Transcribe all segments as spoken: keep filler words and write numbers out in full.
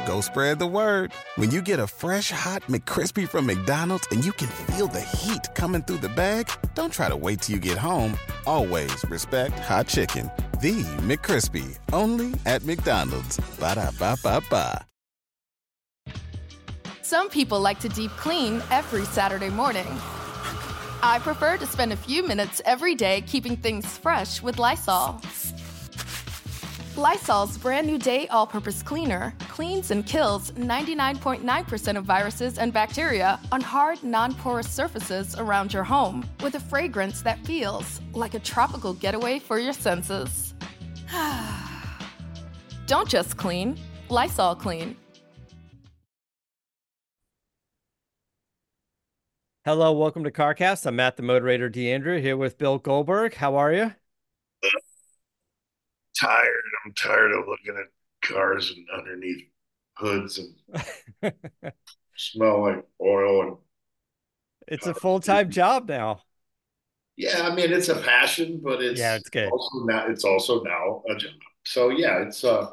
go spread the word. When you get a fresh, hot McCrispy from McDonald's and you can feel the heat coming through the bag, don't try to wait till you get home. Always respect hot chicken. The McCrispy, only at McDonald's. Ba-da-ba-ba-ba. Some people like to deep clean every Saturday morning. I prefer to spend a few minutes every day keeping things fresh with Lysol. Lysol's brand new Day All-Purpose Cleaner cleans and kills ninety-nine point nine percent of viruses and bacteria on hard, non-porous surfaces around your home with a fragrance that feels like a tropical getaway for your senses. Don't just clean, Lysol clean. Hello, welcome to CarCast. I'm Matt, the moderator, D'Andrea, here with Bill Goldberg. How are you? Tired. I'm tired of looking at cars and underneath hoods and smell like oil. And it's a full-time job now. Yeah, I mean it's a passion, but it's yeah, it's good. Also now it's also now a job. So yeah, it's uh,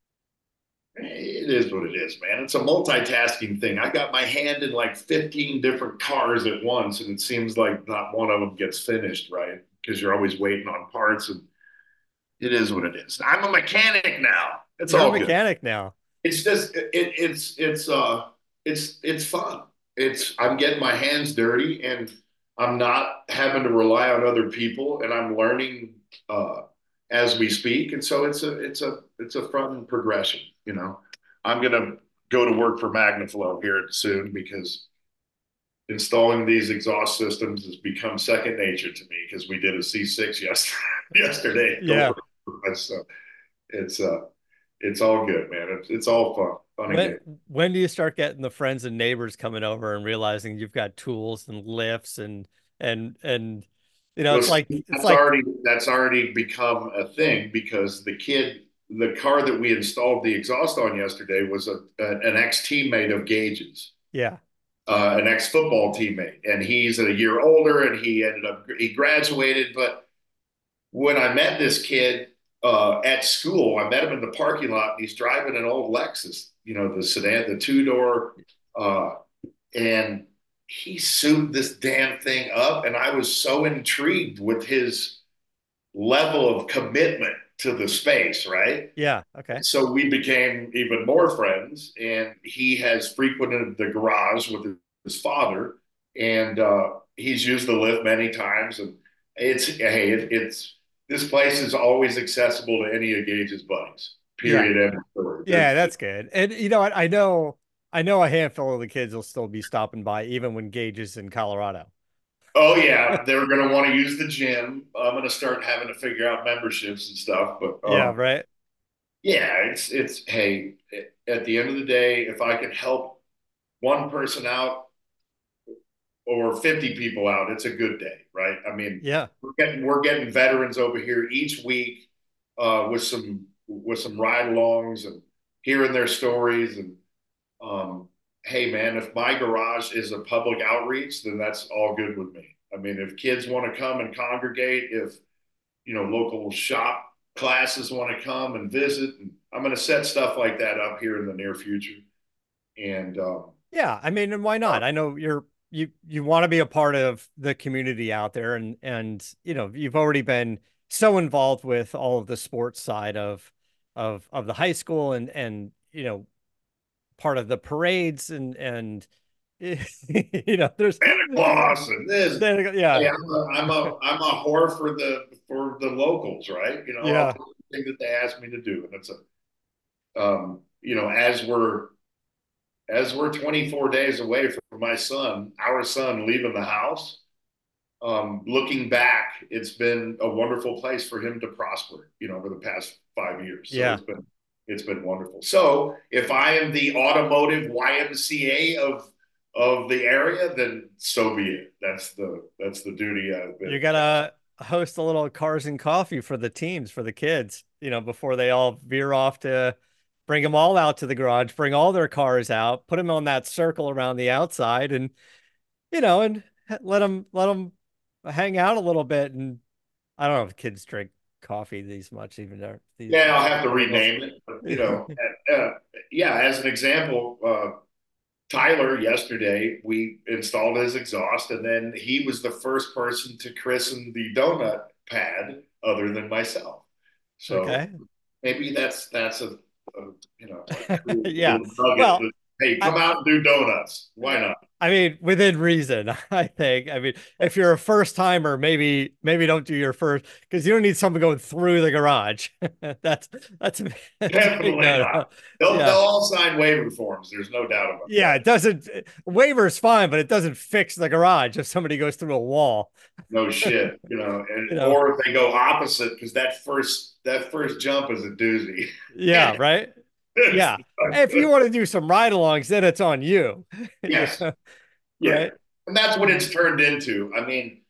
it is what it is, man. It's a multitasking thing. I got my hand in like fifteen different cars at once, and it seems like not one of them gets finished, right? Because you're always waiting on parts, and it is what it is. I'm a mechanic now. It's You're all a good. mechanic now. It's just it, it's it's uh it's it's fun. It's I'm getting my hands dirty, and I'm not having to rely on other people, and I'm learning uh, as we speak. And so it's a it's a it's a fun progression. You know, I'm gonna go to work for MagnaFlow here soon because installing these exhaust systems has become second nature to me because we did a C six yesterday. yesterday. Yeah. So it's uh it's all good, man. It's it's all fun. Fun when, when do you start getting the friends and neighbors coming over and realizing you've got tools and lifts and and and you know, well, it's like that's it's like already that's already become a thing because the kid, the car that we installed the exhaust on yesterday was a, a an ex teammate of Gage's. Yeah. Uh, an ex football teammate, and he's a year older, and he ended up he graduated. But when I met this kid uh, at school, I met him in the parking lot, and he's driving an old Lexus, you know, the sedan, the two door, uh, and he souped this damn thing up, and I was so intrigued with his level of commitment to the space, right? Yeah. Okay. So we became even more friends, and he has frequented the garage with his father, and uh, he's used the lift many times. And it's hey, it, it's this place is always accessible to any of Gage's buddies. Period. Yeah, End of story. yeah, that's good. And you know what? I know, I know a handful of the kids will still be stopping by even when Gage is in Colorado. Oh yeah, they're going to want to use the gym. I'm going to start having to figure out memberships and stuff. But um, yeah, right. Yeah, it's it's hey, at the end of the day, if I can help one person out or fifty people out, it's a good day, right? I mean, yeah, we're getting we're getting veterans over here each week uh, with some with some ride-alongs and hearing their stories. And um, hey, man, if my garage is a public outreach, then that's all good with me. I mean, if kids want to come and congregate, if you know local shop classes want to come and visit, and I'm going to set stuff like that up here in the near future. And um, yeah, I mean, and why not? Uh, I know you're you you want to be a part of the community out there, and and you know you've already been so involved with all of the sports side of of of the high school, and and you know part of the parades, and and you know there's Santa Claus and this. Santa, yeah, hey, I'm a I'm a I'm a whore for the for the locals, right? You know, yeah. thing that they asked me to do, and it's a um, you know as we're as we're twenty-four days away from my son, our son leaving the house. Um, looking back, it's been a wonderful place for him to prosper, you know, over the past five years. So yeah. it's been it's been wonderful. So if I am the automotive Y M C A of of the area, then so be it. That's the that's the duty I've been. You gotta host a little cars and coffee for the teams, for the kids, you know, before they all veer off to bring them all out to the garage, bring all their cars out, put them on that circle around the outside, and you know, and let them let them hang out a little bit. And I don't know if kids drink coffee these much, even though these. Yeah, I'll have to rename it. But, you know, uh, yeah. As an example, uh, Tyler yesterday we installed his exhaust, and then he was the first person to christen the donut pad, other than myself. So Okay. maybe that's that's a, a you know a cool Yeah. nugget Well, that, hey, come I, out and do donuts. Why not? I mean, within reason, I think. I mean, if you're a first timer, maybe maybe don't do your first, because you don't need someone going through the garage. that's that's a, that's a big Definitely no. not. They'll they'll Yeah. all sign waiver forms. There's no doubt about Yeah, that. it doesn't waiver is fine, but it doesn't fix the garage if somebody goes through a wall. No shit, you know, You and know. or if they go opposite, because that first that first jump is a doozy. Yeah, right. Yeah. If you want to do some ride-alongs, then it's on you. Yes. Yeah. Yeah. Right. And that's what it's turned into. I mean,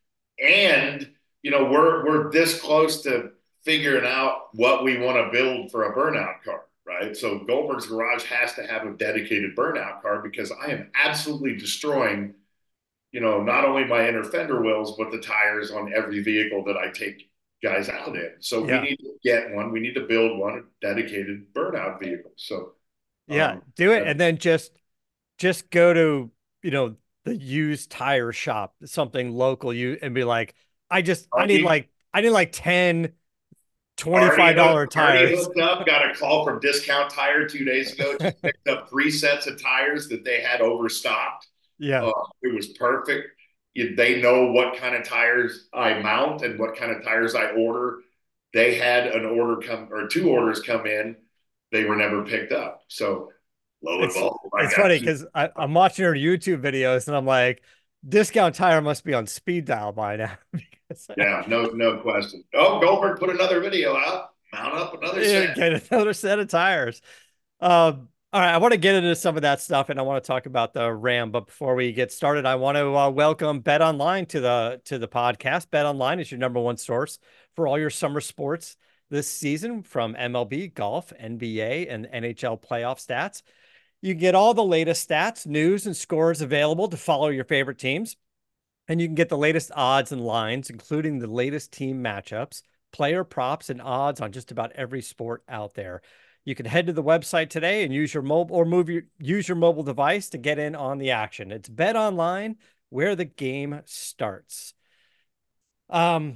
and you know, we're we're this close to figuring out what we want to build for a burnout car, right? So Goldberg's Garage has to have a dedicated burnout car, because I am absolutely destroying, you know, not only my inner fender wheels, but the tires on every vehicle that I take guys out in. So Yeah. we need to get one. We need to build one, a dedicated burnout vehicle. So Yeah, um, do it, and then just just go to, you know, the used tire shop, something local, you and be like, I just I need already, like I need like ten already twenty-five dollar hooked, already tires. hooked up. Got a call from Discount Tire two days ago. Just picked up three sets of tires that they had overstocked. Yeah. Uh, it was perfect. You, they know what kind of tires I mount and what kind of tires I order. They had an order come or two orders come in. They were never picked up. So lo and It's behold, I it's got funny two. because I'm watching her YouTube videos and I'm like, Discount Tire must be on speed dial by now. because Yeah, no, no question. Oh, Goldberg put another video out. Mount up another you set. get another set of tires. Um, all right, I want to get into some of that stuff, and I want to talk about the Ram. But before we get started, I want to uh, welcome Bet Online to the to the podcast. Bet Online is your number one source for all your summer sports this season, from M L B, golf, N B A, and N H L playoff stats. You get all the latest stats, news, and scores available to follow your favorite teams, and you can get the latest odds and lines, including the latest team matchups, player props, and odds on just about every sport out there. You can head to the website today and use your mobile or move your use your mobile device to get in on the action. It's Bet Online, where the game starts. Um,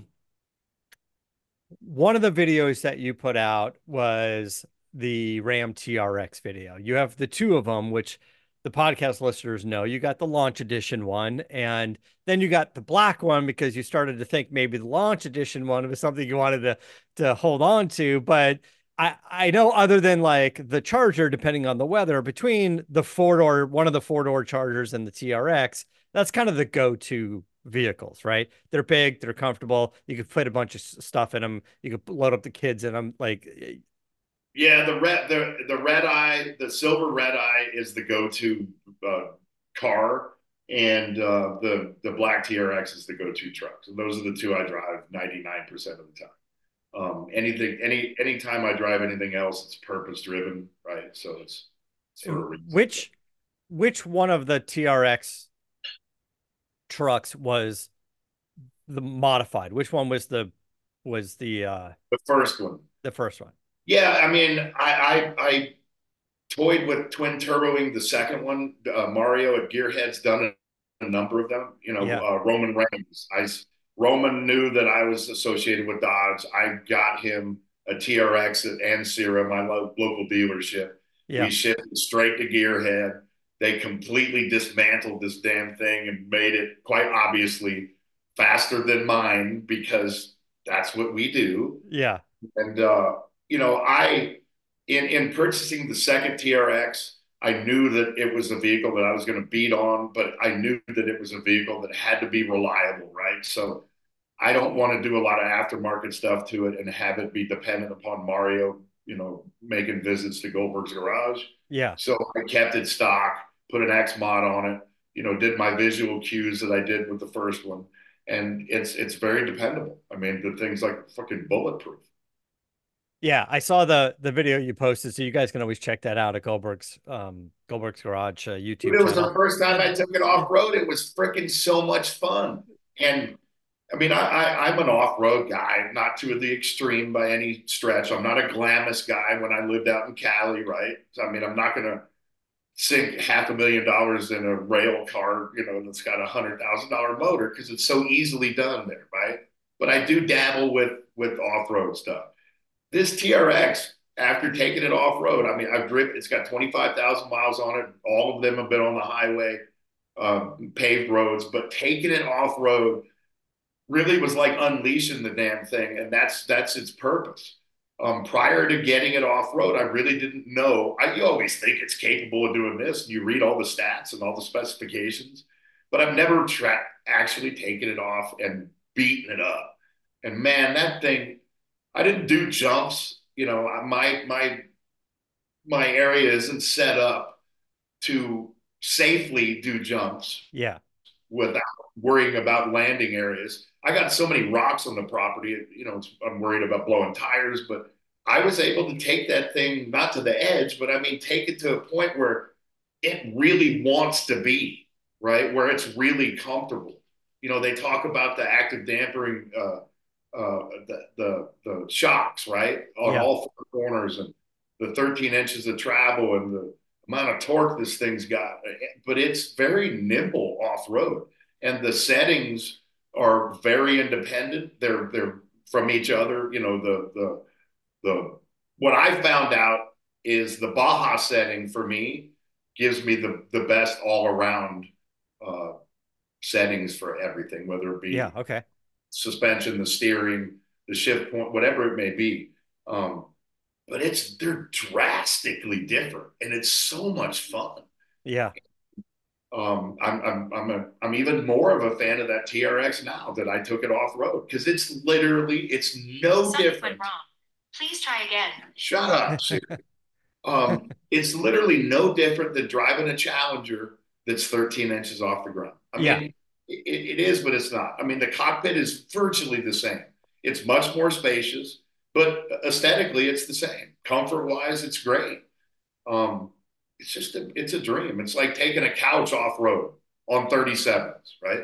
one of the videos that you put out was the Ram T R X video. You have the two of them, which the podcast listeners know. You got the launch edition one, and then you got the black one because you started to think maybe the launch edition one was something you wanted to to hold on to. But I I know, other than like the Charger, depending on the weather, between the four door one of the four door Chargers and the T R X, that's kind of the go-to vehicles, right? They're big, they're comfortable. You could put a bunch of stuff in them. You could load up the kids in them. Like, Yeah, the red the the red eye, the silver red eye is the go-to uh, car, and uh, the the black T R X is the go-to truck. So those are the two I drive ninety-nine percent of the time. Um, anything, any anytime I drive anything else, it's purpose driven, right? So it's, it's for a reason. Which which one of the T R X trucks was the modified? Which one was the was the uh The first one. the first one? Yeah, I mean, I I, I toyed with twin turboing the second one. Uh, Mario at Gearhead's done a, a number of them. You know, Yeah. uh, Roman Reigns. I Roman knew that I was associated with Dodge. I got him a T R X at Ancira, my lo- local dealership. Yeah. We shipped it straight to Gearhead. They completely dismantled this damn thing and made it quite obviously faster than mine, because that's what we do. Yeah. And uh, you know, I in in purchasing the second T R X, I knew that it was a vehicle that I was going to beat on, but I knew that it was a vehicle that had to be reliable, right? So I don't want to do a lot of aftermarket stuff to it and have it be dependent upon Mario, you know, making visits to Goldberg's Garage. Yeah. So I kept it stock, put an X mod on it, you know, did my visual cues that I did with the first one. And it's it's very dependable. I mean, the thing's like fucking bulletproof. Yeah, I saw the the video you posted, so you guys can always check that out at Goldberg's um Goldberg's Garage uh, YouTube It was channel. the first time I took it off road. It was freaking so much fun. And I mean, I, I I'm an off-road guy, not to the extreme by any stretch. I'm not a glamorous guy when I lived out in Cali, right? So, I mean, I'm not gonna sink half a million dollars in a rail car, you know, that's got a hundred thousand dollar motor because it's so easily done there, right? But I do dabble with with off-road stuff. This T R X, after taking it off-road, I mean, I've driven. It's got twenty-five thousand miles on it. All of them have been on the highway, um, paved roads, but taking it off-road really was like unleashing the damn thing, and that's that's its purpose. Um, prior to getting it off road, I really didn't know. I, you always think it's capable of doing this, and you read all the stats and all the specifications, but I've never tra- actually taken it off and beaten it up. And man, that thing, I didn't do jumps. You know, my my my area isn't set up to safely do jumps Yeah. without worrying about landing areas. I got so many rocks on the property, you know, I'm worried about blowing tires, but I was able to take that thing not to the edge, but I mean, take it to a point where it really wants to be, right? Where it's really comfortable. You know, they talk about the active dampering, uh, uh, the, the, the shocks, right? On Yeah. all four corners and the thirteen inches of travel and the amount of torque this thing's got, but it's very nimble off road, and the settings are very independent. They're they're from each other. You know, the the the what I found out is the Baja setting for me gives me the the best all around uh, settings for everything, whether it Yeah. be Okay. suspension, the steering, the shift point, whatever it may be. Um, but it's they're drastically different, and it's so much fun. Yeah. Um, I'm I'm I'm a I'm even more of a fan of that T R X now that I took it off road because it's literally it's no Something different. Went wrong. Please try again. Shut up, Siri. um, it's literally no different than driving a Challenger that's thirteen inches off the ground. I Yeah. mean, it, it is, but it's not. I mean, the cockpit is virtually the same. It's much more spacious, but aesthetically, it's the same. Comfort wise, it's great. Um, it's just a, it's a dream. It's like taking a couch off road on thirty-sevens, right?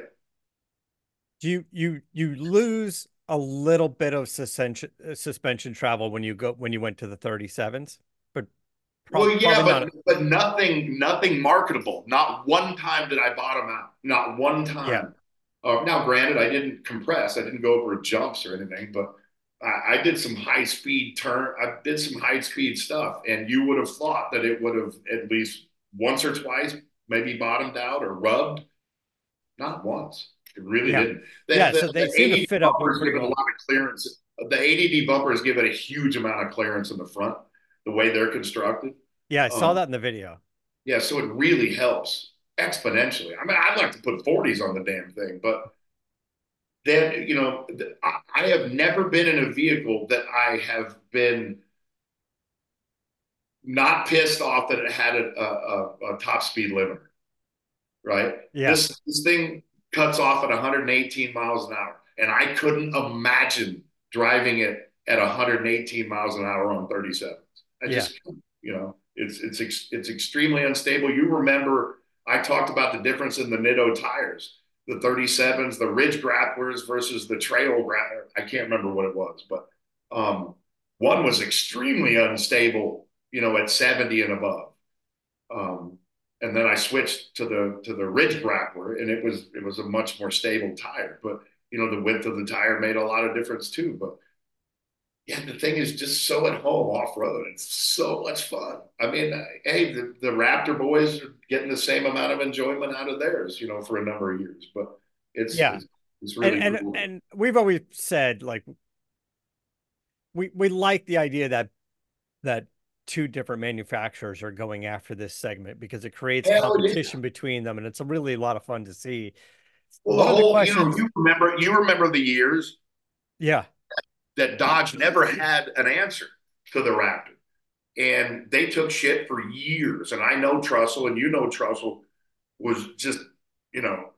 Do you you you lose a little bit of suspension suspension travel when you go when you went to the thirty-sevens, but Well, prob yeah, probably but not. but nothing nothing marketable. Not one time did I bottom out. Not one Yeah. time. Uh, now, granted, I didn't compress. I didn't go over jumps or anything, but I, I did some high speed turn. I did some high speed stuff, and you would have thought that it would have at least once or twice maybe bottomed out or rubbed. Not once. It really Yeah. didn't. The, Yeah. So the, they the seem to A D D fit up bumpers pretty give it a well. lot of clearance. The A D D bumpers give it a huge amount of clearance in the front, the way they're constructed. Yeah, I saw Um, that in the video. yeah, so it really helps exponentially. I mean, I'd like to put forties on the damn thing, but then, you know, I, I have never been in a vehicle that I have been not pissed off that it had a, a, a top speed limiter, right? Yeah. This this thing cuts off at one hundred eighteen miles an hour, and I couldn't imagine driving it at one hundred eighteen miles an hour on thirty-sevens. I Yeah. just, you know, it's it's it's extremely unstable. You remember I talked about the difference in the Nitto tires, the thirty-sevens, the Ridge grapplers versus the trail grappler. I can't remember what it was, but um, one was extremely unstable, you know, at seventy and above. Um, and then I switched to the to the Ridge grappler, and it was it was a much more stable tire. But you know, the width of the tire made a lot of difference too. But yeah, the thing is just so at home off road. It's so much fun. I mean, uh, hey, the, the Raptor boys are getting the same amount of enjoyment out of theirs, you know, for a number of years. But it's Yeah. it's, it's And really and cool. and we've always said like we we like the idea that that two different manufacturers are going after this segment because it creates Hell yeah. competition between them, and it's a really a lot of fun to see. Well, the One of the whole, you know, questions, you remember you remember the years yeah, that Dodge never had an answer to the Raptor. And they took shit for years. And I know Trussell, and you know Trussell was just, you know,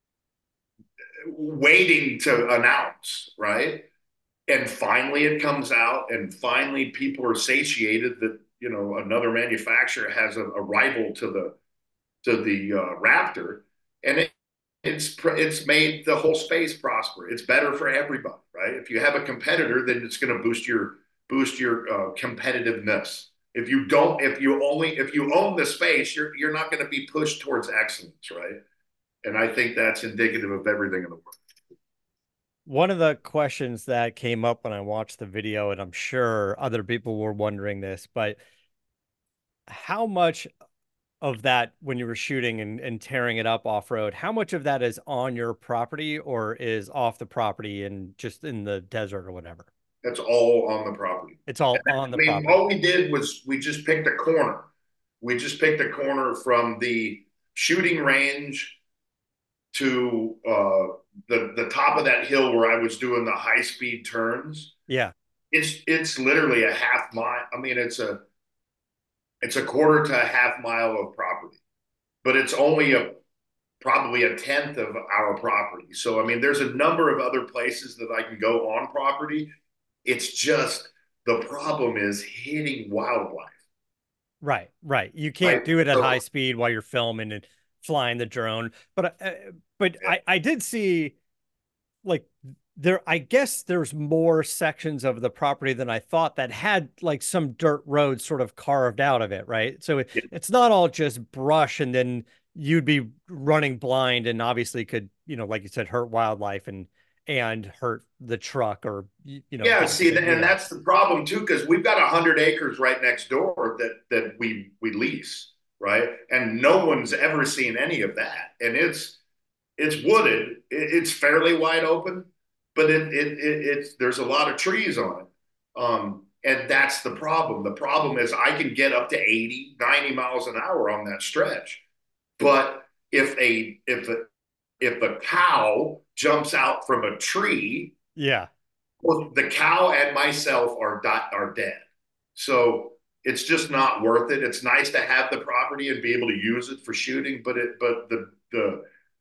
waiting to announce, right? And finally it comes out, and finally people are satiated that, you know, another manufacturer has a, a rival to the to the uh, Raptor. And it, it's it's made the whole space prosper. It's better for everybody, right? If you have a competitor, then it's going to boost your boost your uh, competitiveness. If you don't, if you only if you own the space, you're you're not going to be pushed towards excellence, right? And I think that's indicative of everything in the world. One of the questions that came up when I watched the video, and I'm sure other people were wondering this, but how much of that when you were shooting and, and tearing it up off road, how much of that is on your property or is off the property and just in the desert or whatever? That's all on the property. It's all And, on the I mean, property. all we did was we just picked a corner. We just picked a corner from the shooting range to uh, the the top of that hill where I was doing the high speed turns. Yeah. It's it's literally a half mile. I mean, it's a it's a quarter to a half mile of property, but it's only a probably a tenth of our property. So I mean, there's a number of other places that I can go on property. It's just the problem is hitting wildlife. Right, right. You can't Right? do it at So, high speed while you're filming and flying the drone. But uh, but I I did see like there I guess there's more sections of the property than I thought that had like some dirt roads sort of carved out of it, right? So it, yeah, it's not all just brush and then you'd be running blind and obviously could, you know, like you said, hurt wildlife and and hurt the truck or you know yeah, get, see, you and know. that's the problem too, because we've got a hundred acres right next door that that we we lease, right? And no one's ever seen any of that. And it's it's wooded, it's fairly wide open, but it, it, it it's there's a lot of trees on it. Um, and that's the problem. The problem is I can get up to eighty, ninety miles an hour on that stretch. But if a if a if a cow jumps out from a tree, Yeah. well, the cow and myself are are dead. So it's just not worth it. It's nice to have the property and be able to use it for shooting, but it but the the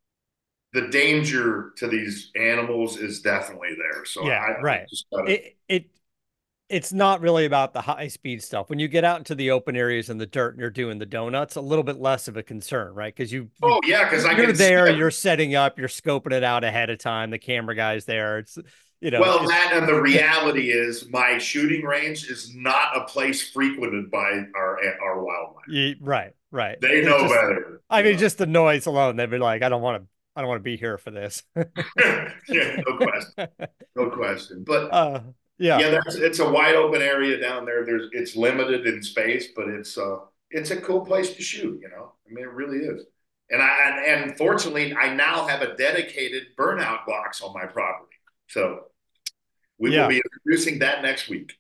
the danger to these animals is definitely there. So Yeah, I, I right. just gotta, It it it's not really about the high speed stuff. When you get out into the open areas in the dirt and you're doing the donuts, a little bit less of a concern, right? Because you you oh yeah, because I you're can see there, them. you're setting up, you're scoping it out ahead of time. The camera guy's there. It's you know, Well, it's that and the reality is my shooting range is not a place frequented by our our wildlife. you, right, right. They They're know just, better. I You mean, know? just the noise alone, they'd be like, I don't want to, I don't want to be here for this. Yeah, no question, no question. But uh, yeah, yeah, that's it's a wide open area down there. There's it's limited in space, but it's uh it's a cool place to shoot. You know, I mean, it really is. And I and, and fortunately, I now have a dedicated burnout box on my property, so we will yeah. be introducing that next week.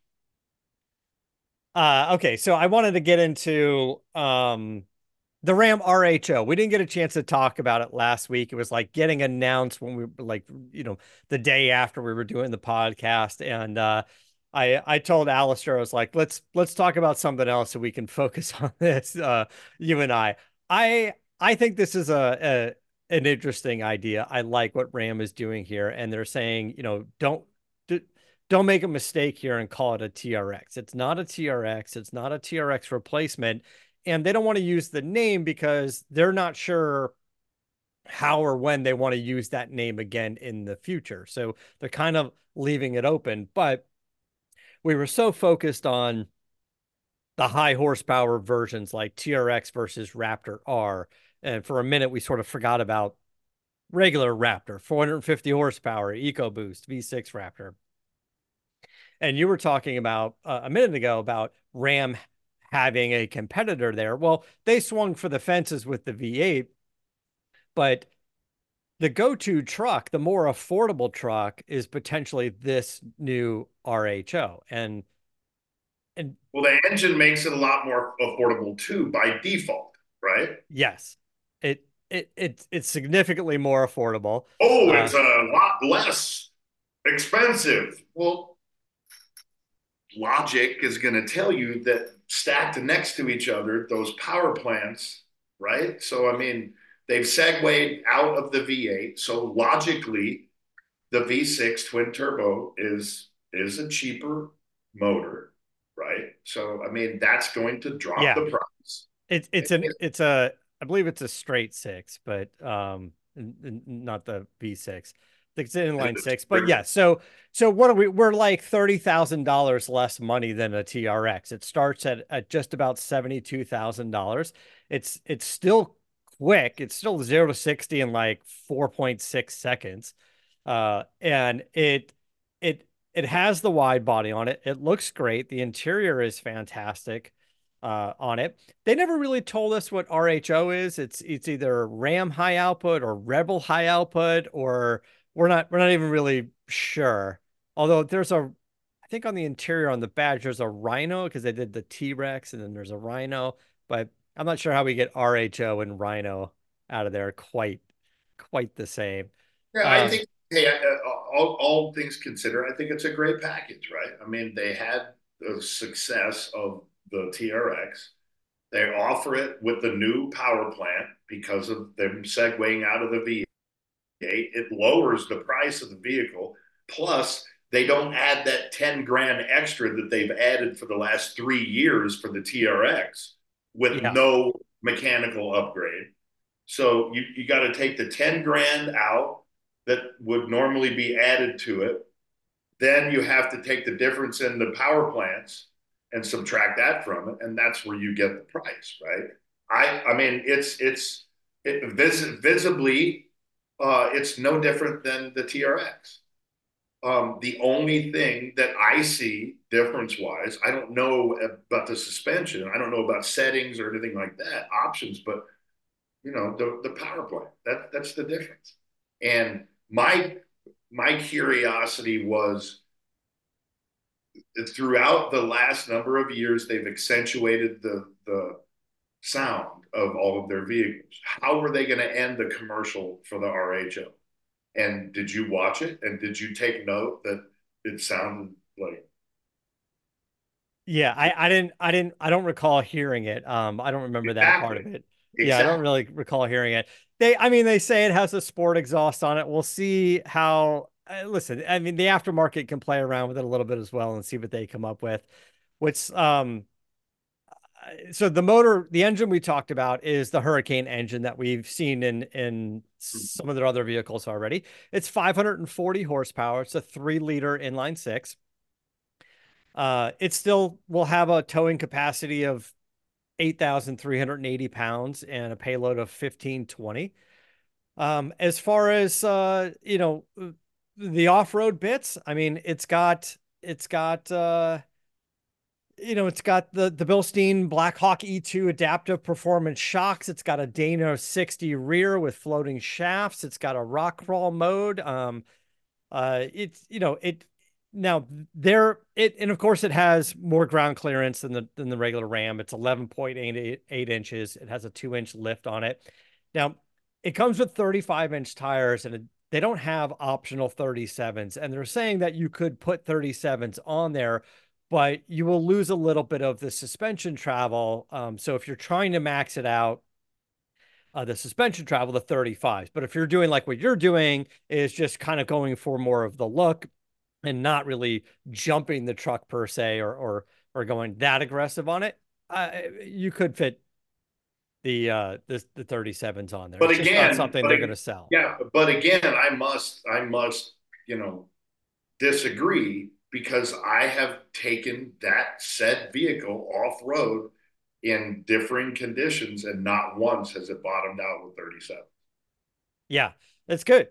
Uh, okay, so I wanted to get into um the Ram R H O. We didn't get a chance to talk about it last week. It was like getting announced when we were like, you know, the day after we were doing the podcast. And uh I I told Alistair, I was like, let's let's talk about something else so we can focus on this, uh, you and I. I I think this is a, a an interesting idea. I like what Ram is doing here, and they're saying, you know, don't do, don't make a mistake here and call it a T R X. It's not a T R X. It's not a T R X replacement. And they don't want to use the name because they're not sure how or when they want to use that name again in the future. So they're kind of leaving it open. But we were so focused on the high horsepower versions like T R X versus Raptor R. And for a minute, we sort of forgot about regular Raptor, four hundred fifty horsepower, EcoBoost, V six Raptor. And you were talking about uh, a minute ago about Ram having a competitor there. Well, they swung for the fences with the V eight, but the go-to truck, the more affordable truck, is potentially this new R H O. And and Well, the engine makes it a lot more affordable too by default, right? yes, it it it's it's significantly more affordable. Oh, Uh, it's a lot less expensive. Well, logic is going to tell you that stacked next to each other, those power plants, right? So, I mean, they've segued out of the V eight. So logically, the V six twin turbo is is a cheaper motor, right? So, I mean, that's going to drop yeah, the price. it's it's an it's a I believe it's a straight six, but um n- n- not the V six. I think it's an inline six, but yeah. So, so what are we? We're like thirty thousand dollars less money than a T R X. It starts at at just about seventy two thousand dollars. It's it's still quick. It's still zero to sixty in like four point six seconds, uh, and it it it has the wide body on it. It looks great. The interior is fantastic uh, on it. They never really told us what R H O is. It's it's either Ram high output or Rebel high output, or we're not we're not even really sure. Although there's a, I think on the interior on the badge there's a Rhino because they did the T-Rex, and then there's a Rhino, but I'm not sure how we get R H O and Rhino out of there quite quite the same. Yeah, I Um, think, hey, uh, all, all things considered, I think it's a great package, right? I mean, they had the success of the T R X. They offer it with the new power plant because of them segueing out of the V eight. It lowers the price of the vehicle. Plus, they don't add that ten grand extra that they've added for the last three years for the T R X with yeah. no mechanical upgrade. So you, you got to take the ten grand out that would normally be added to it. Then you have to take the difference in the power plants and subtract that from it, and that's where you get the price, right? I I mean, it's it's it vis- visibly, uh, it's no different than the T R X. Um, the only thing that I see difference-wise, I don't know about the suspension, I don't know about settings or anything like that, options, but you know, the the power plant. That that's the difference. And my my curiosity was throughout the last number of years, they've accentuated the the sound of all of their vehicles. How were they going to end the commercial for the R H O? And did you watch it? And did you take note that it sounded like? Yeah, I, I didn't I didn't I don't recall hearing it. Um, I don't remember that part of Exactly. it. Yeah, I don't Exactly. really recall hearing it. They, I mean, they say it has a sport exhaust on it. We'll see how. Uh, listen, I mean, the aftermarket can play around with it a little bit as well and see what they come up with. Which, um, so the motor, the engine we talked about is the Hurricane engine that we've seen in in some of their other vehicles already. It's five hundred forty horsepower. It's a three liter inline six. Uh, it still will have a towing capacity of eight thousand three hundred eighty pounds and a payload of fifteen twenty. Um, as far as, uh, you know, the off-road bits, I mean, it's got, it's got, uh, you know, it's got the, the Bilstein Blackhawk E two adaptive performance shocks. It's got a Dana sixty rear with floating shafts. It's got a rock crawl mode. Um, uh, it's, you know, it, now there it, and of course it has more ground clearance than the than the regular Ram. It's eleven point eight eight inches. It has a two inch lift on it. Now it comes with thirty-five inch tires, and it, they don't have optional thirty-sevens. And they're saying that you could put thirty-sevens on there, but you will lose a little bit of the suspension travel. Um, so if you're trying to max it out, uh, the suspension travel, the thirty-fives. But if you're doing like what you're doing, is just kind of going for more of the look and not really jumping the truck per se, or or or going that aggressive on it, uh, you could fit the uh the, the thirty-sevens on there. But It's just not again, something but they're going to sell. yeah, but again, I must I must you know disagree because I have taken that said vehicle off road in differing conditions, and not once has it bottomed out with thirty-seven. Yeah, that's good.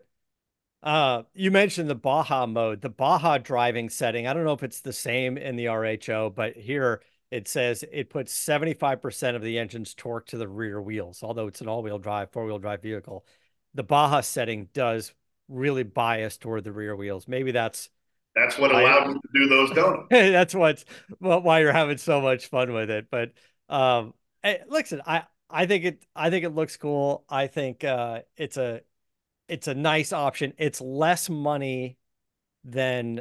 Uh, you mentioned the Baja mode, the Baja driving setting. I don't know if it's the same in the R H O, but here it says it puts seventy-five percent of the engine's torque to the rear wheels, although it's an all-wheel drive, four-wheel drive vehicle. The Baja setting does really bias toward the rear wheels. Maybe that's That's what why allowed me to do those donuts. that's what's well, why you're having so much fun with it. But um, hey, listen, I I think it I think it looks cool. I think uh, it's a it's a nice option. It's less money than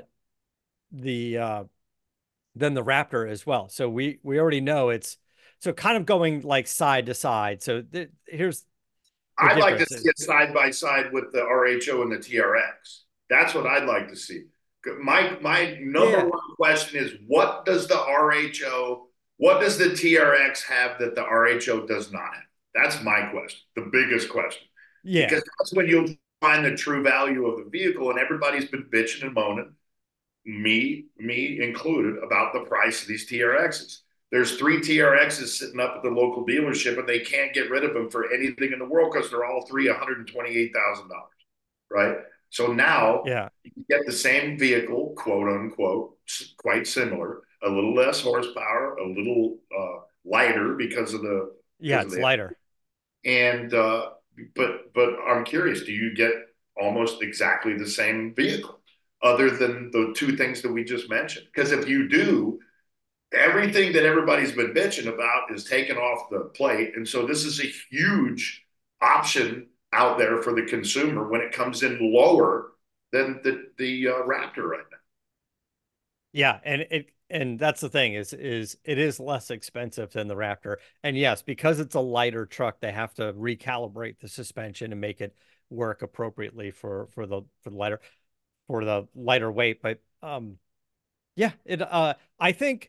the uh than the Raptor as well. So we we already know it's so kind of going like side to side. So th here's the I'd like to difference. see it side by side with the R H O and the T R X. That's what I'd like to see. My my number Yeah. one question is, what does the R H O, what does the T R X have that the R H O does not have? That's my question, the biggest question. Yeah. Because that's when you'll find the true value of the vehicle. And everybody's been bitching and moaning, me, me included, about the price of these T R Xs. There's three T R Xs sitting up at the local dealership, and they can't get rid of them for anything in the world because they're all three one hundred twenty-eight thousand dollars, right? So now Yeah. you get the same vehicle, quote unquote, quite similar, a little less horsepower, a little uh, lighter because of the Yeah, because it's of the, lighter. And uh, but but I'm curious, do you get almost exactly the same vehicle other than the two things that we just mentioned? Because if you do, everything that everybody's been bitching about is taken off the plate. And so this is a huge option out there for the consumer when it comes in lower than the, the uh, Raptor right now. Yeah. And it, and that's the thing is, is it is less expensive than the Raptor. And yes, because it's a lighter truck, they have to recalibrate the suspension and make it work appropriately for, for the, for the lighter, for the lighter weight. But, um, yeah, it, uh, I think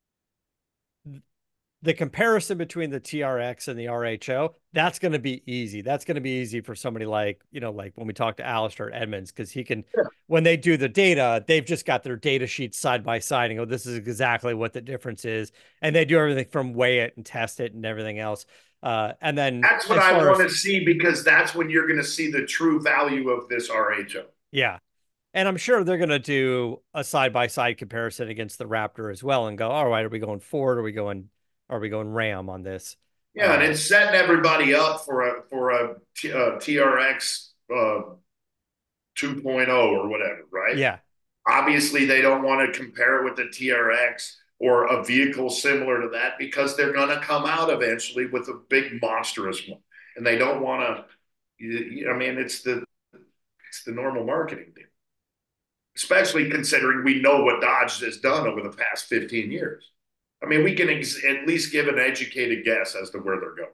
the comparison between the T R X and the R H O, that's going to be easy. That's going to be easy for somebody like, you know, like when we talk to Alistair Edmonds, because he can, yeah. when they do the data, they've just got their data sheets side by side and go, this is exactly what the difference is. And they do everything from weigh it and test it and everything else. Uh, and then that's what I want to see, because that's when you're going to see the true value of this R H O. Yeah. And I'm sure they're going to do a side by side comparison against the Raptor as well and go, all right, are we going Ford? Are we going Are we going Ram on this? Yeah, uh, and it's setting everybody up for a for a, T, a T R X uh, two point oh or whatever, right? Yeah. Obviously, they don't want to compare it with the T R X or a vehicle similar to that because they're going to come out eventually with a big monstrous one, and they don't want to. I mean, it's the it's the normal marketing deal, especially considering we know what Dodge has done over the past fifteen years. I mean, we can ex- at least give an educated guess as to where they're going.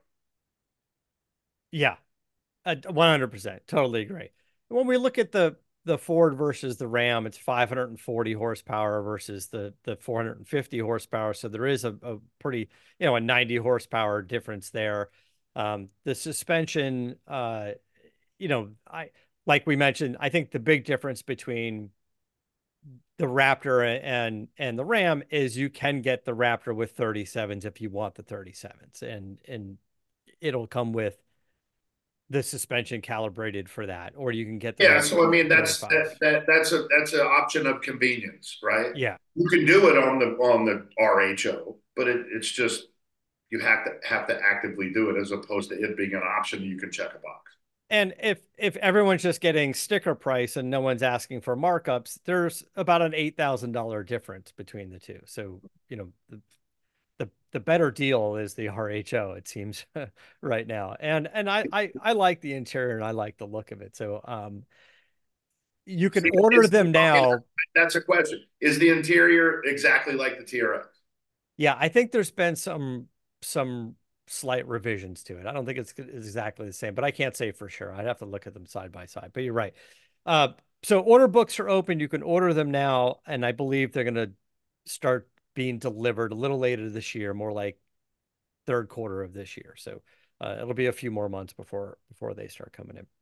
Yeah, uh, one hundred percent. Totally agree. When we look at the the Ford versus the Ram, it's five hundred forty horsepower versus the the four hundred fifty horsepower. So there is a, a pretty, you know, a ninety horsepower difference there. Um, the suspension, uh, you know, I like we mentioned, I think the big difference between the Raptor and and the Ram is you can get the Raptor with thirty-sevens if you want the thirty-sevens, and and it'll come with the suspension calibrated for that, or you can get the yeah. So I mean, that's that, that that's a that's an option of convenience, right? Yeah, you can do it on the on the R H O, but it, it's just you have to have to actively do it as opposed to it being an option you can check a box. And if if everyone's just getting sticker price and no one's asking for markups, there's about an eight thousand dollar difference between the two. So, you know, the, the the better deal is the R H O, it seems, right now. And and I, I I like the interior and I like the look of it. So um, you can See, order them now. That's a question. Is the interior exactly like the T R X? Yeah, I think there's been some some. slight revisions to it. I don't think it's exactly the same, but I can't say for sure. I'd have to look at them side by side, but you're right. Uh, so order books are open. You can order them now. And I believe they're going to start being delivered a little later this year, more like third quarter of this year. So uh, it'll be a few more months before, before they start coming in.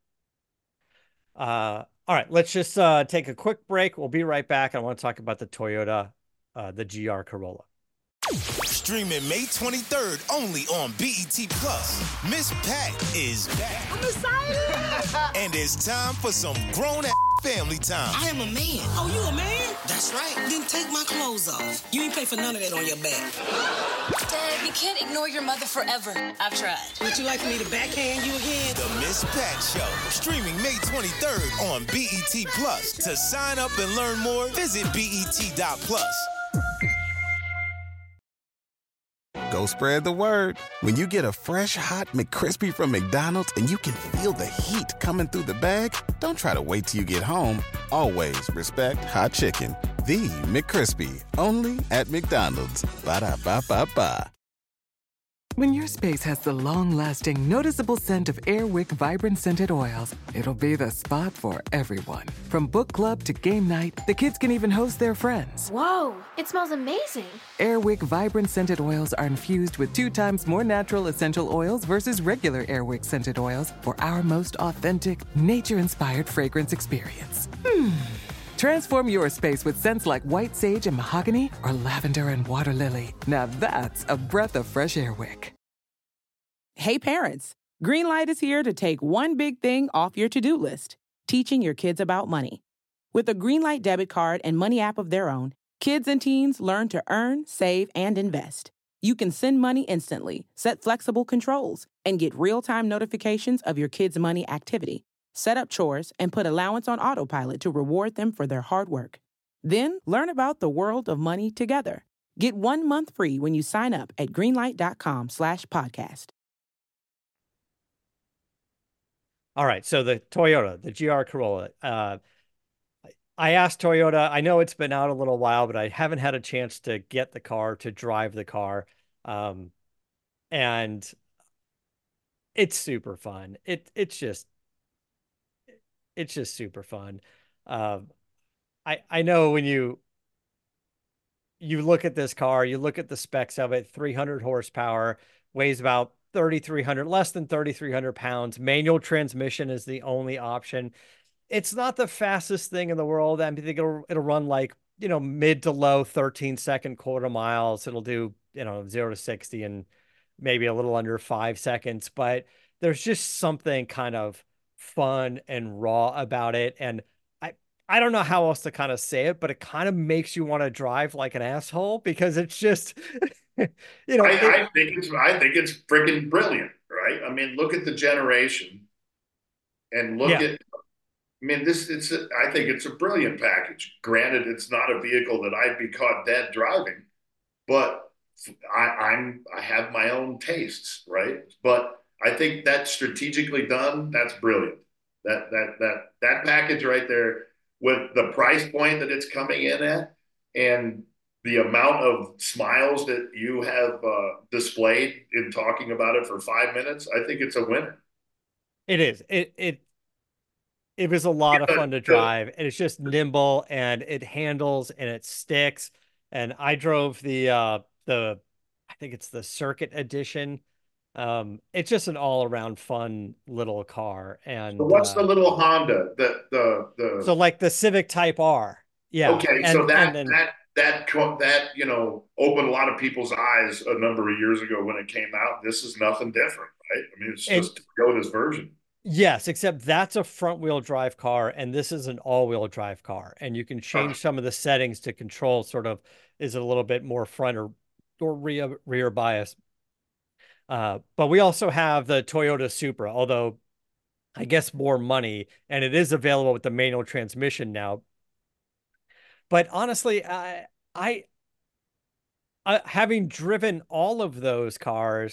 Uh, all right, let's just uh, take a quick break. We'll be right back. I want to talk about the Toyota, uh, the G R Corolla. Streaming May twenty-third only on B E T Plus. Miss Pat is back. I'm excited. And it's time for some grown-ass family time. I am a man. Oh, you a man? That's right. Then take my clothes off. You ain't pay for none of that on your back. Dad, you can't ignore your mother forever. I've tried. Would you like for me to backhand you again? The Miss Pat Show. Streaming May twenty-third on B E T Plus. To sign up and learn more, visit B E T dot plus. Go spread the word. When you get a fresh, hot McCrispy from McDonald's and you can feel the heat coming through the bag, don't try to wait till you get home. Always respect hot chicken. The McCrispy, only at McDonald's. Ba-da-ba-ba-ba. When your space has the long-lasting, noticeable scent of Airwick Vibrant Scented Oils, it'll be the spot for everyone. From book club to game night, the kids can even host their friends. Whoa, it smells amazing. Airwick Vibrant Scented Oils are infused with two times more natural essential oils versus regular Airwick Scented Oils for our most authentic, nature-inspired fragrance experience. Hmm. Transform your space with scents like white sage and mahogany or lavender and water lily. Now that's a breath of fresh air wick. Hey parents, Greenlight is here to take one big thing off your to-do list, teaching your kids about money. With a Greenlight debit card and money app of their own, kids and teens learn to earn, save, and invest. You can send money instantly, set flexible controls, and get real-time notifications of your kids' money activity. Set up chores, and put allowance on autopilot to reward them for their hard work. Then, learn about the world of money together. Get one month free when you sign up at greenlight.com slash podcast. All right, so the Toyota, the G R Corolla. Uh, I asked Toyota, I know it's been out a little while, but I haven't had a chance to get the car, to drive the car. Um, and it's super fun. It It's just... It's just super fun. Um, I I know when you you look at this car, you look at the specs of it, three hundred horsepower, weighs about thirty-three hundred, less than thirty-three hundred pounds. Manual transmission is the only option. It's not the fastest thing in the world. I think it'll it'll run like, you know, mid to low thirteen second quarter miles. It'll do, you know, zero to sixty in maybe a little under five seconds. But there's just something kind of fun and raw about it, and I I don't know how else to kind of say it, but it kind of makes you want to drive like an asshole because it's just you know I, it, I think it's I think it's freaking brilliant, right? I mean, look at the generation, and look yeah. at I mean this it's a, I think it's a brilliant package. Granted, it's not a vehicle that I'd be caught dead driving, but I, I'm I have my own tastes, right? But I think that's strategically done. That's brilliant. That that that that package right there, with the price point that it's coming in at, and the amount of smiles that you have uh, displayed in talking about it for five minutes, I think it's a winner. It is. It it it was a lot of fun to drive, and it's just nimble, and it handles, and it sticks. And I drove the uh, the I think it's the Circuit Edition. Um, it's just an all-around fun little car. And so what's uh, the little Honda? The the the so like the Civic Type R. Yeah. Okay, and, so that then, that that that you know opened a lot of people's eyes a number of years ago when it came out. This is nothing different, right? I mean, it's just Toyota's version. Yes, except that's a front-wheel drive car, and this is an all-wheel drive car, and you can change uh, some of the settings to control. Sort of, is it a little bit more front or or rear rear bias? Uh, but we also have the Toyota Supra, although I guess more money, and it is available with the manual transmission now. But honestly, I, I, I having driven all of those cars,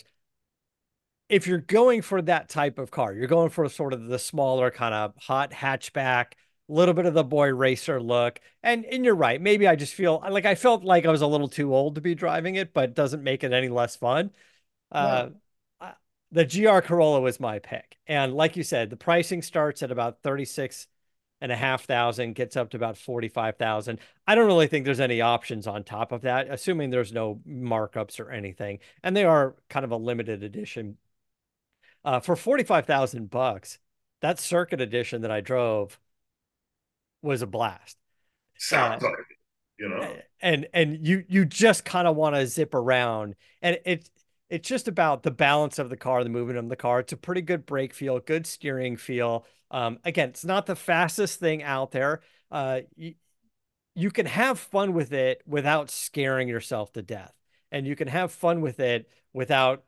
if you're going for that type of car, you're going for sort of the smaller kind of hot hatchback, a little bit of the boy racer look. And, and you're right. Maybe I just feel like I felt like I was a little too old to be driving it, but it doesn't make it any less fun. Uh, yeah. The G R Corolla was my pick. And like you said, the pricing starts at about thirty-six and a half thousand, gets up to about forty-five thousand. I don't really think there's any options on top of that, assuming there's no markups or anything. And they are kind of a limited edition. Uh, for forty-five thousand bucks, that Circuit Edition that I drove was a blast. Sounds uh, like it, you know. And and you you just kind of want to zip around, and it's it's just about the balance of the car, the movement of the car. It's a pretty good brake feel, good steering feel. Um, again, it's not the fastest thing out there. Uh, you, you can have fun with it without scaring yourself to death, and you can have fun with it without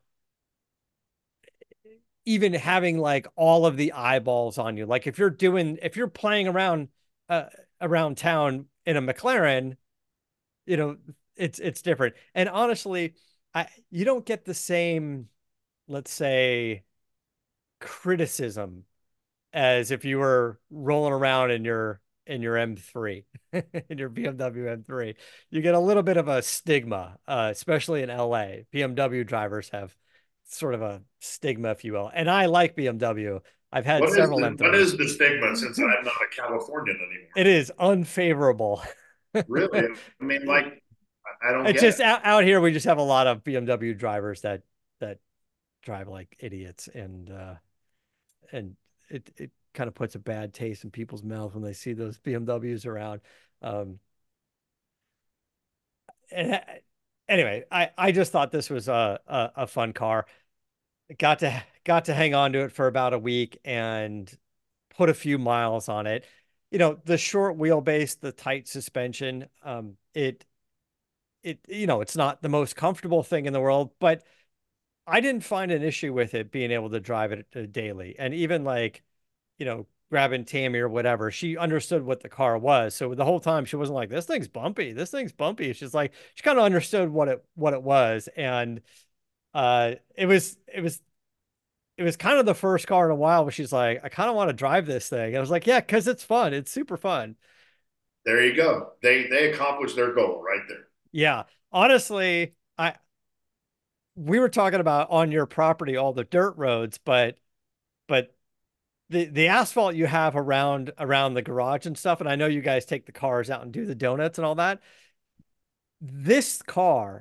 even having like all of the eyeballs on you. Like if you're doing, if you're playing around, uh, around town in a McLaren, you know, it's, it's different. And honestly, I, you don't get the same, let's say, criticism as if you were rolling around in your, in your M three, in your B M W M three. You get a little bit of a stigma, uh, especially in L A. B M W drivers have, sort of a stigma, if you will. And I like B M W. I've had what several is the, M three. What is the stigma since I'm not a Californian anymore? It is unfavorable. Really? I mean, like, I don't it's get just it. Out, out here, we just have a lot of B M W drivers that that drive like idiots, and uh, and it it kind of puts a bad taste in people's mouth when they see those B M Ws around. Um, and anyway, I I just thought this was a a, a fun car. Got to got to hang on to it for about a week and put a few miles on it. You know, the short wheelbase, the tight suspension, um, it it you know, it's not the most comfortable thing in the world, but I didn't find an issue with it being able to drive it uh, daily. And even like, you know, grabbing Tammy or whatever, she understood what the car was. So the whole time she wasn't like, this thing's bumpy, this thing's bumpy. She's like, she kind of understood what it what it was. And uh it was it was it was kind of the first car in a while where she's like, I kind of want to drive this thing. I was like, yeah, because it's fun. It's super fun. There you go. They they accomplished their goal right there. Yeah. Honestly, I we were talking about on your property all the dirt roads, but but the the asphalt you have around around the garage and stuff, and I know you guys take the cars out and do the donuts and all that. This car,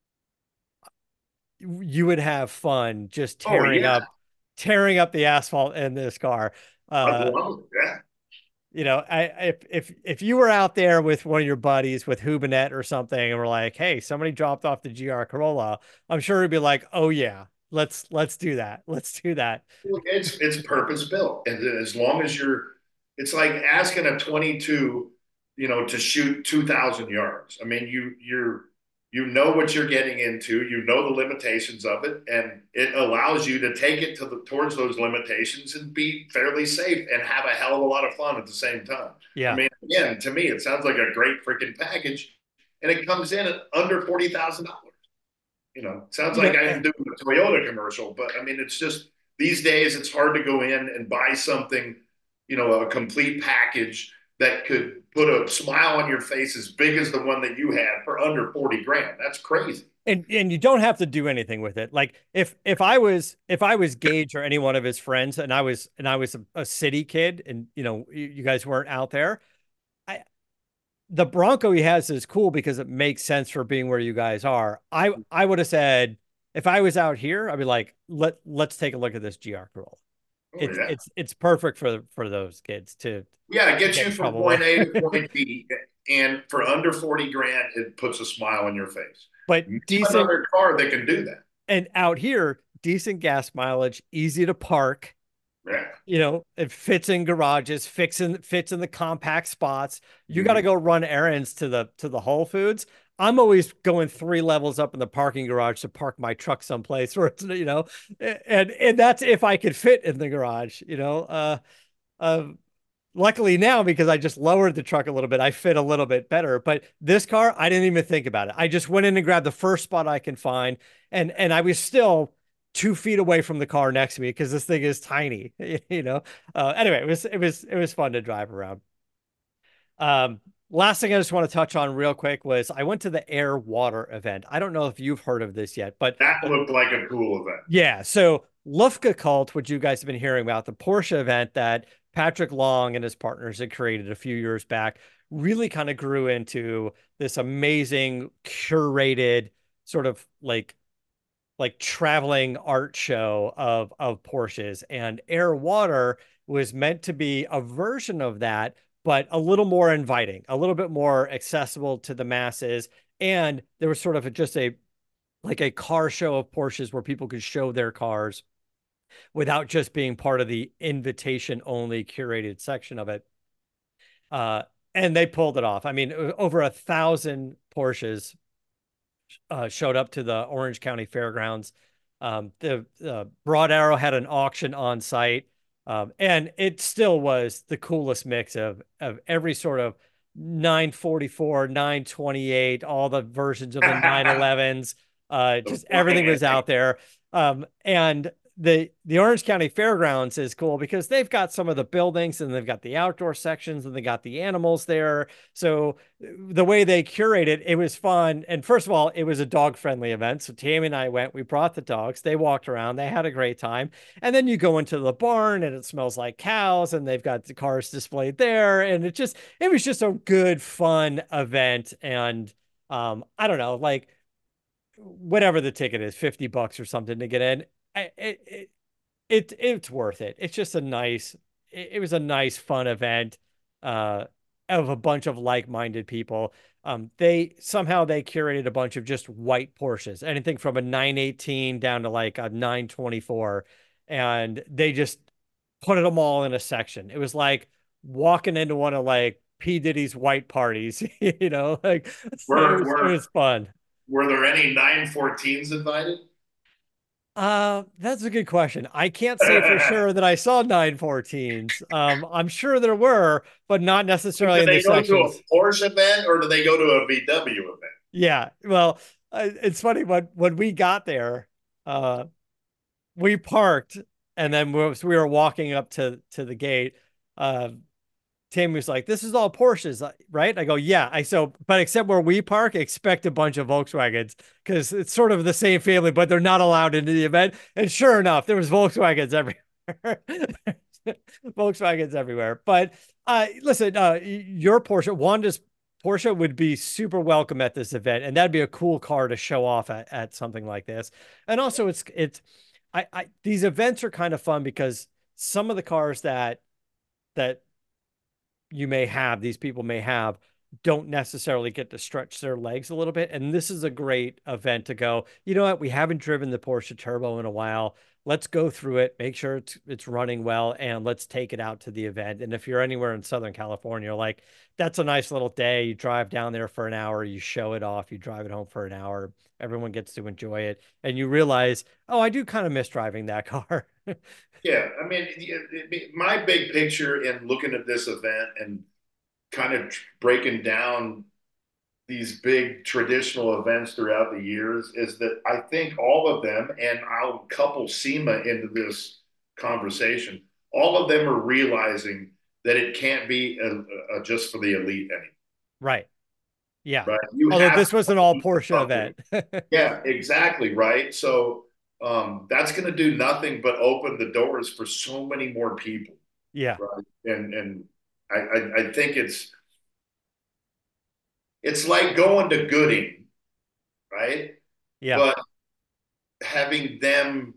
you would have fun just tearing oh, yeah. up tearing up the asphalt in this car. Uh, yeah. You know, I if if if you were out there with one of your buddies with Hubinette or something, and we're like, hey, somebody dropped off the G R Corolla, I'm sure it'd be like, oh yeah, let's let's do that. Let's do that. It's it's purpose built, and as long as you're, it's like asking a twenty-two, you know, to shoot two thousand yards. I mean, you you're you know what you're getting into, you know the limitations of it, and it allows you to take it to the towards those limitations and be fairly safe and have a hell of a lot of fun at the same time. Yeah. I mean, again, to me, it sounds like a great freaking package, and it comes in at under forty thousand dollars. You know, sounds like yeah. I am doing a Toyota commercial, but I mean, it's just these days it's hard to go in and buy something, you know, a complete package that could put a smile on your face as big as the one that you had for under forty grand. That's crazy. And and you don't have to do anything with it. Like if if I was if I was Gage or any one of his friends, and I was and I was a, a city kid, and you know you, you guys weren't out there, I the Bronco he has is cool because it makes sense for being where you guys are. I I would have said if I was out here, I'd be like, let let's take a look at this G R Corolla. Oh, it's yeah. it's it's perfect for for those kids to yeah it gets you from point A to point B, and for under forty grand it puts a smile on your face. But you decent another car that can do that, and out here decent gas mileage, easy to park. Yeah, you know, it fits in garages, fixing fits in the compact spots. You mm-hmm. got to go run errands to the to the Whole Foods. I'm always going three levels up in the parking garage to park my truck someplace where it's, you know, and, and that's if I could fit in the garage, you know, uh, uh, luckily now, because I just lowered the truck a little bit, I fit a little bit better, but this car, I didn't even think about it. I just went in and grabbed the first spot I can find. And, and I was still two feet away from the car next to me because this thing is tiny, you know? Uh, anyway, it was, it was, it was fun to drive around. Um, Last thing I just want to touch on real quick was I went to the Air Water event. I don't know if you've heard of this yet, but that looked like a cool event. Yeah. So Lufka Cult, which you guys have been hearing about, the Porsche event that Patrick Long and his partners had created a few years back, really kind of grew into this amazing curated sort of like like traveling art show of of Porsches, and Air Water was meant to be a version of that, but a little more inviting, a little bit more accessible to the masses. And there was sort of a, just a, like a car show of Porsches where people could show their cars without just being part of the invitation only curated section of it. Uh, and they pulled it off. I mean, over a thousand Porsches uh, showed up to the Orange County Fairgrounds. Um, the uh, Broad Arrow had an auction on site. Um, and it still was the coolest mix of, of every sort of nine forty-four, nine twenty-eight, all the versions of the nine elevens, uh, just everything was out there. Um, and the the Orange County Fairgrounds is cool because they've got some of the buildings and they've got the outdoor sections and they got the animals there. So the way they curate it, it was fun. And first of all, it was a dog friendly event. So Tammy and I went, we brought the dogs, they walked around, they had a great time. And then you go into the barn and it smells like cows and they've got the cars displayed there. And it just, it was just a good, fun event. And um, I don't know, like whatever the ticket is, fifty bucks or something to get in. I, it, it, it, it's worth it. It's just a nice, it, it was a nice, fun event uh, of a bunch of like-minded people. Um, they somehow they curated a bunch of just white Porsches, anything from a nine eighteen down to like a nine twenty-four. And they just put them all in a section. It was like walking into one of like P. Diddy's white parties, you know, like were, it, was, were, it was fun. Were there any nine fourteens invited? Uh, that's a good question. I can't say for sure that I saw nine fourteens. Um, I'm sure there were, but not necessarily in the sections. Do they go to a Porsche event or do they go to a V W event? Yeah, well, uh, it's funny when when we got there, uh, we parked and then we, we were walking up to to the gate. Uh, Tim was like, "This is all Porsches, right?" I go, "Yeah." I so, but except where we park, expect a bunch of Volkswagens because it's sort of the same family, but they're not allowed into the event. And sure enough, there was Volkswagens everywhere. Volkswagens everywhere. But uh, listen, uh, your Porsche, Wanda's Porsche would be super welcome at this event, and that'd be a cool car to show off at, at something like this. And also, it's it's, I, I these events are kind of fun because some of the cars that that you may have, these people may have, don't necessarily get to stretch their legs a little bit. And this is a great event to go, you know what, we haven't driven the Porsche Turbo in a while. Let's go through it, make sure it's, it's running well, and let's take it out to the event. And if you're anywhere in Southern California, like that's a nice little day. You drive down there for an hour, you show it off, you drive it home for an hour. Everyone gets to enjoy it. And you realize, oh, I do kind of miss driving that car. Yeah, I mean, my big picture in looking at this event and kind of breaking down these big traditional events throughout the years is that I think all of them, and I'll couple SEMA into this conversation, all of them are realizing that it can't be a, a just for the elite anymore. Right. Yeah. Right. You Although this was an all Porsche event. Yeah, exactly. Right. So um, that's going to do nothing but open the doors for so many more people. Yeah. Right. And, and I, I, I think it's, it's like going to Gooding, right? Yeah. But having them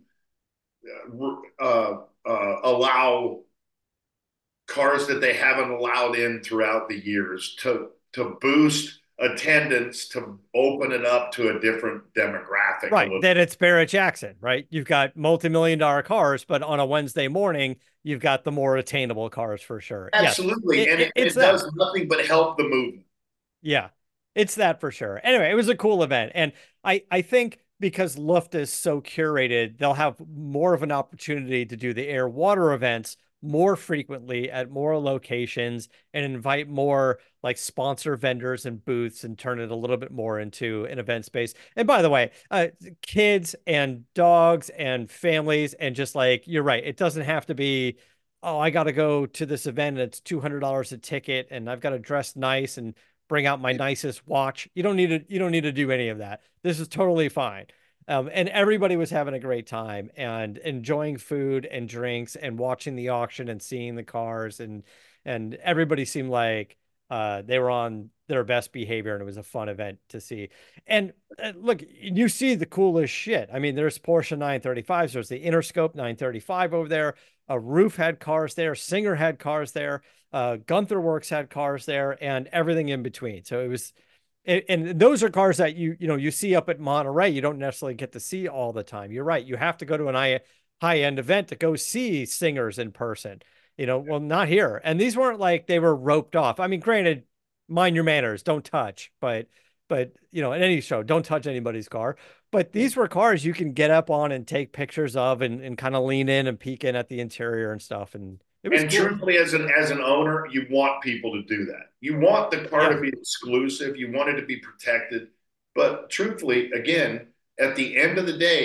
uh, uh, allow cars that they haven't allowed in throughout the years to to boost attendance, to open it up to a different demographic. Right. Then it's Barrett Jackson, right? You've got multi-million dollar cars, but on a Wednesday morning, you've got the more attainable cars for sure. Absolutely. Yes. And it, it, it does nothing but help the movement. Yeah, it's that for sure. Anyway, it was a cool event. And I, I think because Luft is so curated, they'll have more of an opportunity to do the air water events more frequently at more locations and invite more like sponsor vendors and booths and turn it a little bit more into an event space. And by the way, uh, kids and dogs and families, and just like, you're right, it doesn't have to be, oh, I got to go to this event and it's two hundred dollars a ticket and I've got to dress nice and bring out my nicest watch. You don't need to, you don't need to do any of that. This is totally fine. Um, and everybody was having a great time and enjoying food and drinks and watching the auction and seeing the cars, and and everybody seemed like uh, they were on their best behavior, and it was a fun event to see. And uh, look, you see the coolest shit. I mean, there's Porsche nine thirty-fives. There's the Interscope nine thirty-five over there. A Roof had cars there. Singer had cars there. Uh, Gunther Works had cars there, and everything in between. So it was. And those are cars that you, you know, you see up at Monterey, you don't necessarily get to see all the time. You're right. You have to go to an high, high end event to go see singers in person, you know, well, not here. And these weren't like they were roped off. I mean, granted, mind your manners, don't touch, but, but, you know, in any show, don't touch anybody's car. But these were cars you can get up on and take pictures of and, and kind of lean in and peek in at the interior and stuff. And it was and cool. Truthfully, as an as an owner, you want people to do that. You want the car Yeah. to be exclusive. You want it to be protected. But truthfully, again, at the end of the day,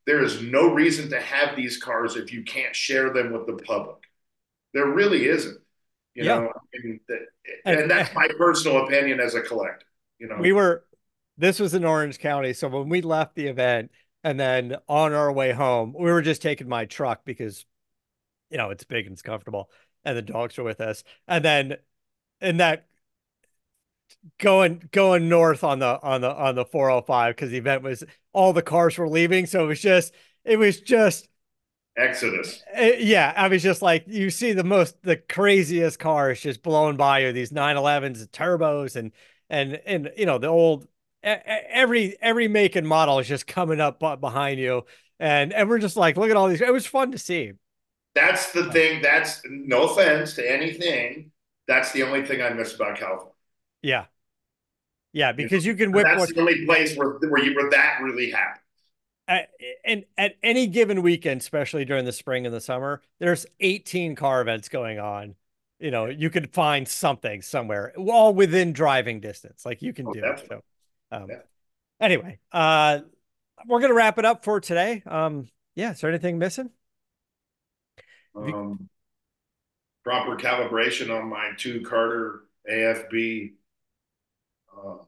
there is no reason to have these cars if you can't share them with the public. There really isn't, you yeah. know, I mean, and, and that's my personal opinion as a collector, you know. We were, this was in Orange County. So when we left the event and then on our way home, we were just taking my truck because, you know, it's big and it's comfortable and the dogs are with us. And then in that, going going north on the on the on the four oh five, because the event was, all the cars were leaving, so it was just it was just exodus. It, yeah, I was just like, you see the most the craziest cars just blowing by you, these nine elevens, turbos, and and and you know, the old every every make and model is just coming up behind you, and and we're just like, look at all these. It was fun to see. That's the thing. That's, no offense to anything, that's the only thing I miss about California. Yeah. Yeah, because you can whip. That's more... the only place where where, you, where that really happens. At, and at any given weekend, especially during the spring and the summer, there's eighteen car events going on. You know, you could find something somewhere, all within driving distance. Like you can oh, do it. So, um, yeah. Anyway, uh, we're gonna wrap it up for today. Um, yeah, is there anything missing? Um, you... proper calibration on my two Carter A F B. Uh,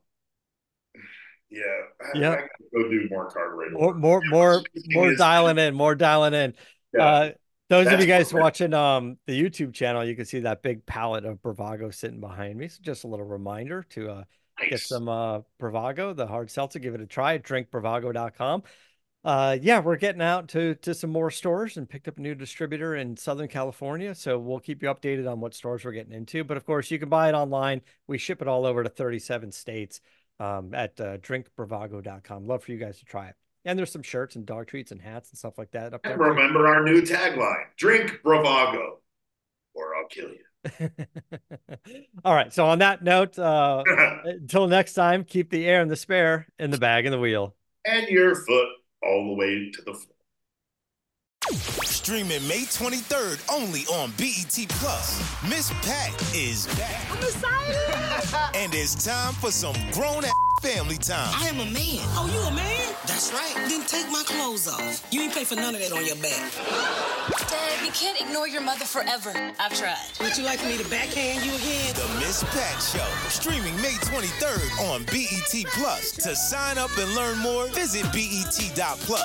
yeah, I, yeah. I gotta go do more carburetor. More, more, more, more dialing in, more dialing in. Yeah. Uh, those That's of you guys perfect. watching um the YouTube channel, you can see that big pallet of Bravago sitting behind me. So just a little reminder to uh nice. get some uh Bravago, the hard seltzer. Give it a try at drink bravago dot com. Uh, yeah, we're getting out to to some more stores and picked up a new distributor in Southern California. So we'll keep you updated on what stores we're getting into. But of course, you can buy it online. We ship it all over to thirty-seven states um, at uh, drink bravago dot com. Love for you guys to try it. And there's some shirts and dog treats and hats and stuff like that up there. And remember our new tagline: Drink Bravago, or I'll kill you. All right. So on that note, uh, until next time, keep the air in the spare, in the bag, and the wheel, and your foot all the way to the floor. Streaming May twenty-third only on B E T Plus. Miss Pat is back. I'm excited. And it's time for some grown-ass family time. I am a man. Oh, you a man? That's right. Then take my clothes off. You ain't pay for none of that on your back. Dad, you can't ignore your mother forever. I've tried. Would you like for me to backhand you again? The Miss Pat Show. Streaming May twenty-third on B E T Plus. To sign up and learn more, visit B E T dot plus.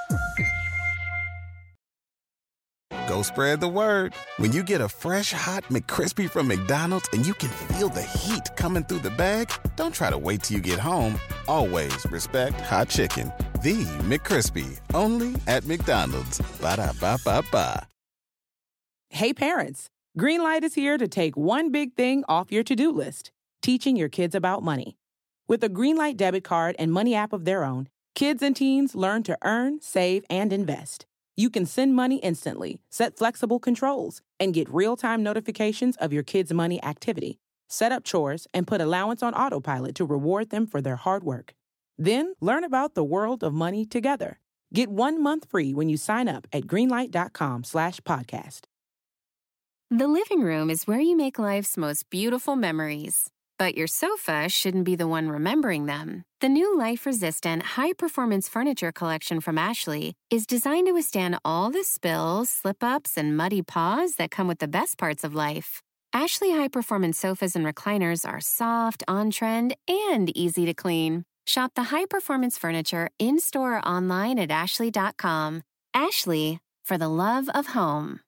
Go spread the word. When you get a fresh, hot McCrispy from McDonald's and you can feel the heat coming through the bag, don't try to wait till you get home. Always respect hot chicken. The McCrispy, only at McDonald's. Ba-da-ba-ba-ba. Hey, parents. Greenlight is here to take one big thing off your to-do list, teaching your kids about money. With a Greenlight debit card and money app of their own, kids and teens learn to earn, save, and invest. You can send money instantly, set flexible controls, and get real-time notifications of your kids' money activity. Set up chores and put allowance on autopilot to reward them for their hard work. Then learn about the world of money together. Get one month free when you sign up at greenlight dot com slash podcast. The living room is where you make life's most beautiful memories. But your sofa shouldn't be the one remembering them. The new life-resistant, high-performance furniture collection from Ashley is designed to withstand all the spills, slip-ups, and muddy paws that come with the best parts of life. Ashley high-performance sofas and recliners are soft, on-trend, and easy to clean. Shop the high-performance furniture in-store or online at ashley dot com. Ashley, for the love of home.